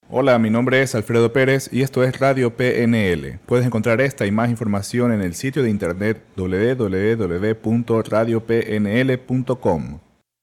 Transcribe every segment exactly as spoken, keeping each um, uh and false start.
Hola, mi nombre es Alfredo Pérez y esto es Radio P N L. Puedes encontrar esta y más información en el sitio de internet doble u doble u doble u punto radio p n l punto com.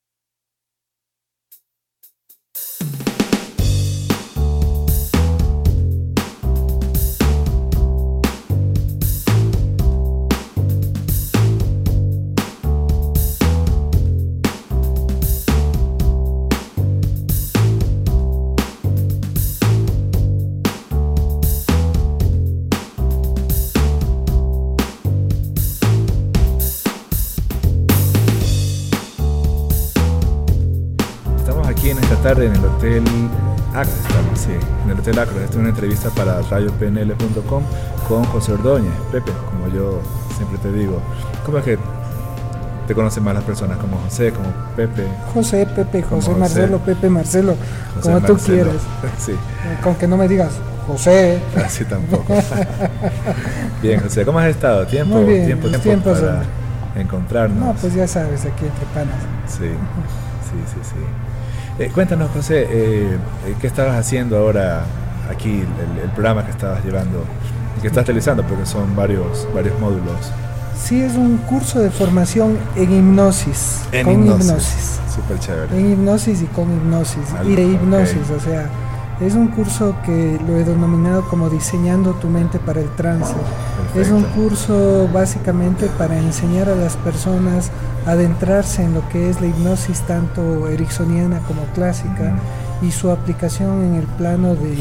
Tarde en el Hotel Acro, estamos, sí, en el Hotel Acro. Esta es una entrevista para radio p n l punto com con José Ordóñez. Pepe, como yo siempre te digo, ¿cómo es que te conocen más las personas? ¿Como José, como Pepe? José, Pepe, José, José. Marcelo, Pepe, Marcelo, José como Marcelo. tú quieras. Sí. Con que no me digas José. Así tampoco. Bien, José, ¿cómo has estado? Tiempo, Muy bien, tiempo, los tiempo tiempos para son... encontrarnos. No, pues ya sabes, aquí entre panas. Sí, sí, sí, sí. Eh, cuéntanos, José, eh, ¿qué estabas haciendo ahora aquí, el, el programa que estabas llevando, que estás realizando, porque son varios, varios módulos? Sí, es un curso de formación en hipnosis. En con hipnosis. hipnosis. Súper chévere. En hipnosis y con hipnosis. Algo, y de hipnosis, okay. O sea, es un curso que lo he denominado como diseñando tu mente para el trance. Perfecto. Es un curso básicamente para enseñar a las personas a adentrarse en lo que es la hipnosis tanto ericksoniana como clásica uh-huh. y su aplicación en el plano de,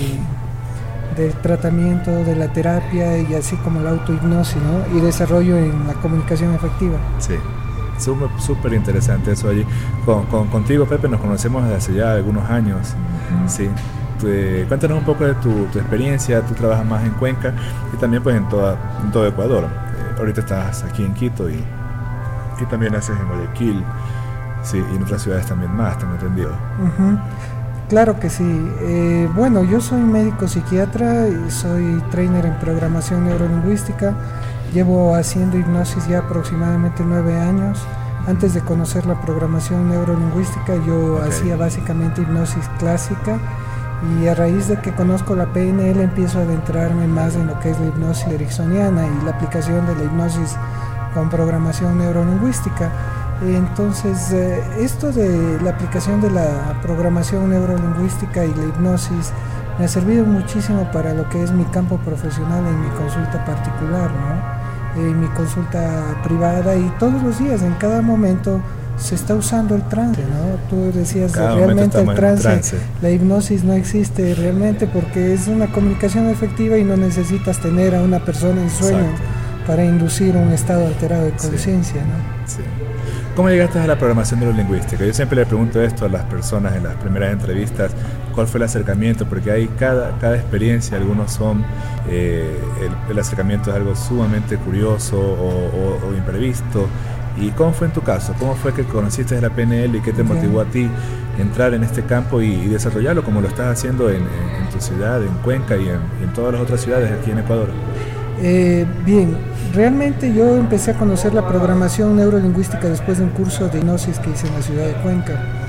del tratamiento, de la terapia y así como la autohipnosis, ¿no? Y desarrollo en la comunicación efectiva. Sí. Súper interesante eso allí. Con, con, contigo, Pepe, nos conocemos desde hace ya algunos años. Uh-huh. Sí. Eh, cuéntanos un poco de tu, tu experiencia. Tú trabajas más en Cuenca y también pues en, toda, en todo Ecuador. Eh, ahorita estás aquí en Quito y, y también haces en Guayaquil, sí, y en otras ciudades también más, tengo entendido. Uh-huh. Claro que sí. Eh, bueno, yo soy médico psiquiatra y soy trainer en programación neurolingüística. Llevo haciendo hipnosis ya aproximadamente nueve años. Antes de conocer la programación neurolingüística, yo okay. hacía básicamente hipnosis clásica. Y a raíz de que conozco la P N L empiezo a adentrarme más en lo que es la hipnosis ericksoniana y la aplicación de la hipnosis con programación neurolingüística. Entonces, eh, esto de la aplicación de la programación neurolingüística y la hipnosis me ha servido muchísimo para lo que es mi campo profesional en mi consulta particular, ¿no? En mi consulta privada y todos los días, en cada momento, se está usando el trance, ¿no? Tú decías, cada realmente el trance, trance, la hipnosis no existe realmente porque es una comunicación efectiva y no necesitas tener a una persona en sueño Exacto. para inducir un estado alterado de conciencia, sí. ¿no? Sí. ¿Cómo llegaste a la programación neurolingüística? Yo siempre le pregunto esto a las personas en las primeras entrevistas, ¿cuál fue el acercamiento? Porque hay cada, cada experiencia, algunos son, eh, el, el acercamiento es algo sumamente curioso o, o, o imprevisto. ¿Y cómo fue en tu caso? ¿Cómo fue que conociste la P N L y qué te Bien. motivó a ti entrar en este campo y, y desarrollarlo como lo estás haciendo en, en, en tu ciudad, en Cuenca y en, en todas las otras ciudades aquí en Ecuador? Eh, bien, realmente yo empecé a conocer la programación neurolingüística después de un curso de hipnosis que hice en la ciudad de Cuenca,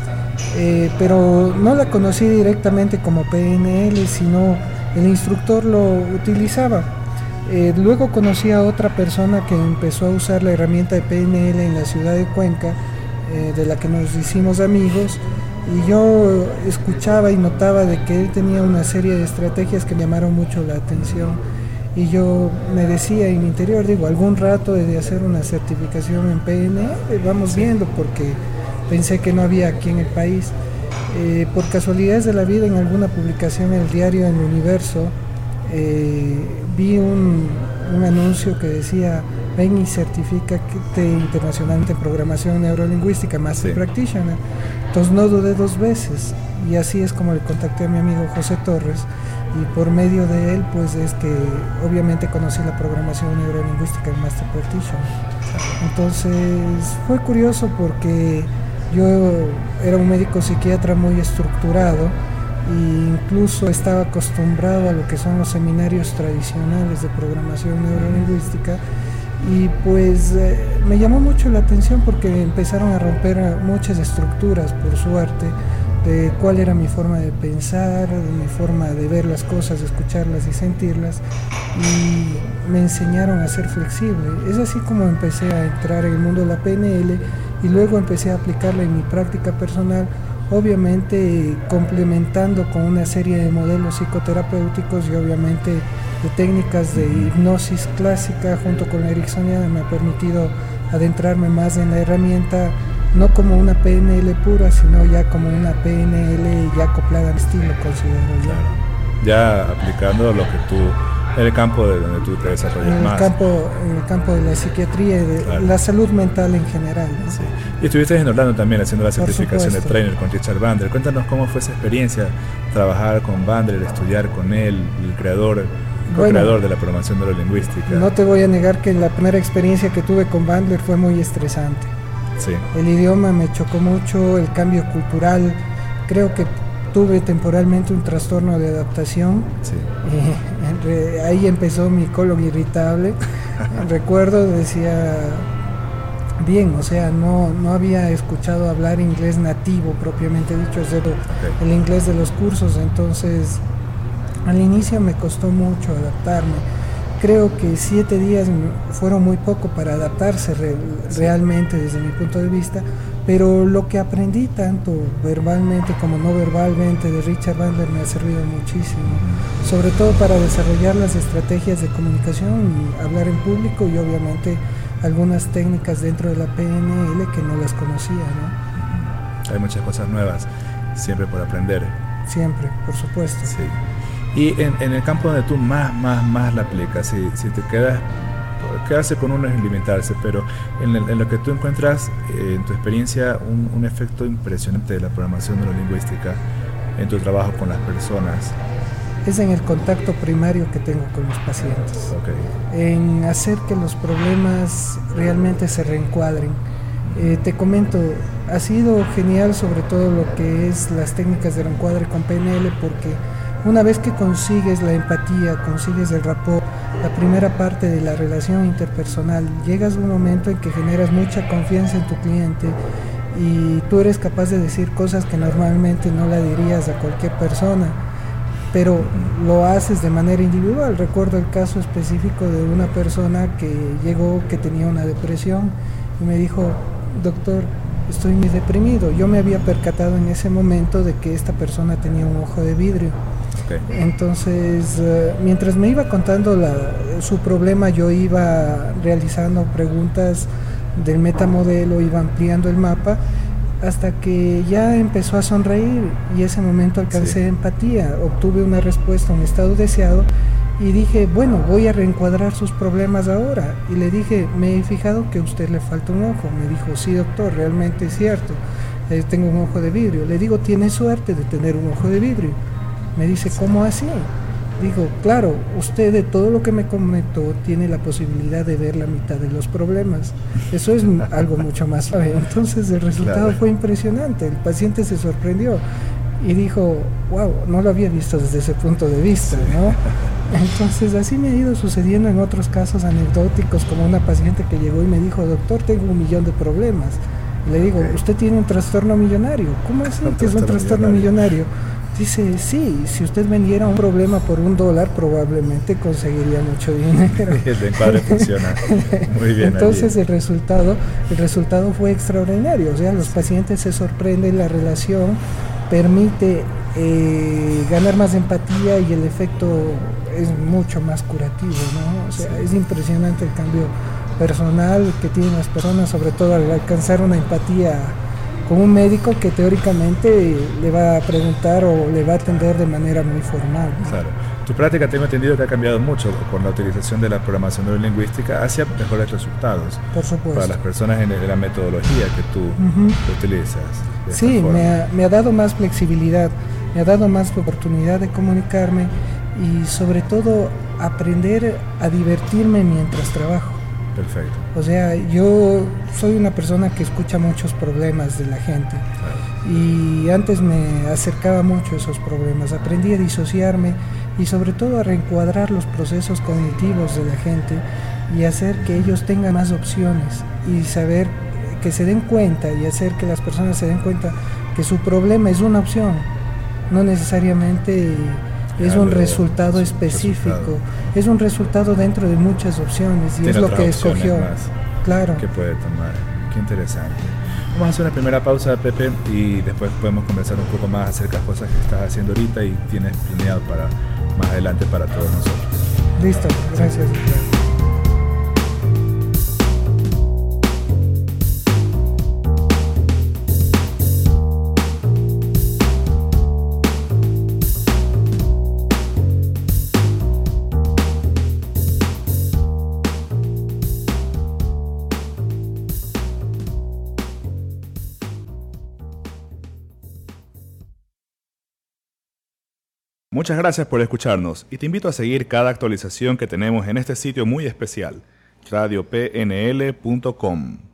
eh, pero no la conocí directamente como P N L, sino el instructor lo utilizaba. Eh, luego conocí a otra persona que empezó a usar la herramienta de P N L en la ciudad de Cuenca, eh, de la que nos hicimos amigos, y yo escuchaba y notaba de que él tenía una serie de estrategias que me llamaron mucho la atención. Y yo me decía en mi interior, digo, algún rato he de hacer una certificación en P N L, vamos sí. viendo, porque pensé que no había aquí en el país. Eh, por casualidades de la vida, en alguna publicación en el diario El Universo, eh, vi un, un anuncio que decía, ven y certifícate internacionalmente en programación neurolingüística, Master sí. Practitioner. Entonces no dudé dos veces, y así es como le contacté a mi amigo José Torres, y por medio de él pues es que obviamente conocí la programación neurolingüística en Master Practitioner. Entonces fue curioso porque yo era un médico psiquiatra muy estructurado e incluso estaba acostumbrado a lo que son los seminarios tradicionales de programación neurolingüística, y pues eh, me llamó mucho la atención porque empezaron a romper muchas estructuras, por suerte, de cuál era mi forma de pensar, de mi forma de ver las cosas, de escucharlas y sentirlas, y me enseñaron a ser flexible. Es así como empecé a entrar en el mundo de la P N L y luego empecé a aplicarla en mi práctica personal, obviamente complementando con una serie de modelos psicoterapéuticos y obviamente de técnicas de hipnosis clásica junto con la ericksoniana. Me ha permitido adentrarme más en la herramienta, no como una P N L pura, sino ya como una P N L ya acoplada al estilo, considero yo. Claro. Ya aplicando lo que tú, en el campo de donde tú te desarrollas en el más. Campo, en el campo de la psiquiatría y de claro. la salud mental en general, ¿no? Sí. Y estuviste en Orlando también haciendo la certificación de trainer con Richard Bandler. Cuéntanos cómo fue esa experiencia, trabajar con Bandler, estudiar con él, el creador, co-creador bueno, de la programación neurolingüística. No te voy a negar que la primera experiencia que tuve con Bandler fue muy estresante. Sí. El idioma me chocó mucho, el cambio cultural, creo que tuve temporalmente un trastorno de adaptación. Sí. Y ahí empezó mi colon irritable. Recuerdo, decía, bien, o sea, no, no había escuchado hablar inglés nativo propiamente dicho, excepto okay. el inglés de los cursos, entonces al inicio me costó mucho adaptarme. Creo que siete días fueron muy poco para adaptarse re, sí. realmente desde mi punto de vista, pero lo que aprendí tanto verbalmente como no verbalmente de Richard Bandler me ha servido muchísimo, sobre todo para desarrollar las estrategias de comunicación, hablar en público y obviamente algunas técnicas dentro de la P N L que no las conocía, ¿no? Hay muchas cosas nuevas, siempre por aprender. Siempre, por supuesto. Sí. Y en, en el campo donde tú más, más, más la aplicas, si, si te quedas, quedarse con uno es limitarse, pero en, el, en lo que tú encuentras, eh, en tu experiencia, un, un efecto impresionante de la programación neurolingüística en tu trabajo con las personas. Es en el contacto primario que tengo con los pacientes, okay. en hacer que los problemas realmente se reencuadren. Eh, te comento, ha sido genial sobre todo lo que es las técnicas de reencuadre con P N L, porque una vez que consigues la empatía, consigues el rapport, la primera parte de la relación interpersonal, llegas a un momento en que generas mucha confianza en tu cliente y tú eres capaz de decir cosas que normalmente no la dirías a cualquier persona, pero lo haces de manera individual. Recuerdo el caso específico de una persona que llegó, que tenía una depresión y me dijo, doctor, estoy muy deprimido. Yo me había percatado en ese momento de que esta persona tenía un ojo de vidrio. Okay. Entonces, uh, mientras me iba contando la, su problema, yo iba realizando preguntas del metamodelo, iba ampliando el mapa, hasta que ya empezó a sonreír y ese momento alcancé sí. empatía, obtuve una respuesta, un estado deseado y dije, bueno, voy a reencuadrar sus problemas ahora. Y le dije, me he fijado que a usted le falta un ojo. Me dijo, sí doctor, realmente es cierto, eh, tengo un ojo de vidrio. Le digo, tiene suerte de tener un ojo de vidrio. Me dice, ¿cómo así? Digo, claro, usted de todo lo que me comentó tiene la posibilidad de ver la mitad de los problemas. Eso es algo mucho más suave. Entonces el resultado claro. fue impresionante. El paciente se sorprendió y dijo, wow, no lo había visto desde ese punto de vista, ¿no? Entonces así me ha ido sucediendo en otros casos anecdóticos, como una paciente que llegó y me dijo, doctor, tengo un millón de problemas. Y le digo, usted tiene un trastorno millonario. ¿Cómo así que es un trastorno millonario? Dice, sí, si usted vendiera un problema por un dólar, probablemente conseguiría mucho dinero. El encuadre funciona muy bien. Entonces allí. el resultado, el resultado fue extraordinario. O sea, los pacientes se sorprenden, la relación permite eh, ganar más empatía y el efecto es mucho más curativo, ¿no? O sea, sí. es impresionante el cambio personal que tienen las personas, sobre todo al alcanzar una empatía con un médico que teóricamente le va a preguntar o le va a atender de manera muy formal, ¿no? Claro. Tu práctica, tengo entendido que ha cambiado mucho con la utilización de la programación neurolingüística hacia mejores resultados. Por supuesto. Para las personas en la metodología que tú uh-huh. utilizas. Sí, me ha, me ha dado más flexibilidad, me ha dado más oportunidad de comunicarme y sobre todo aprender a divertirme mientras trabajo. Perfecto. O sea, yo soy una persona que escucha muchos problemas de la gente. Claro. Y antes me acercaba mucho a esos problemas, aprendí a disociarme y sobre todo a reencuadrar los procesos cognitivos de la gente y hacer que ellos tengan más opciones y saber que se den cuenta y hacer que las personas se den cuenta que su problema es una opción, no necesariamente es un resultado específico, resultado. Es un resultado dentro de muchas opciones y Tiene es lo que escogió. Más claro. Que puede tomar. Qué interesante. Vamos a hacer una primera pausa, Pepe, y después podemos conversar un poco más acerca de cosas que estás haciendo ahorita y tienes planeado para más adelante para todos nosotros. Listo, gracias. Muchas gracias por escucharnos y te invito a seguir cada actualización que tenemos en este sitio muy especial, radio p n l punto com.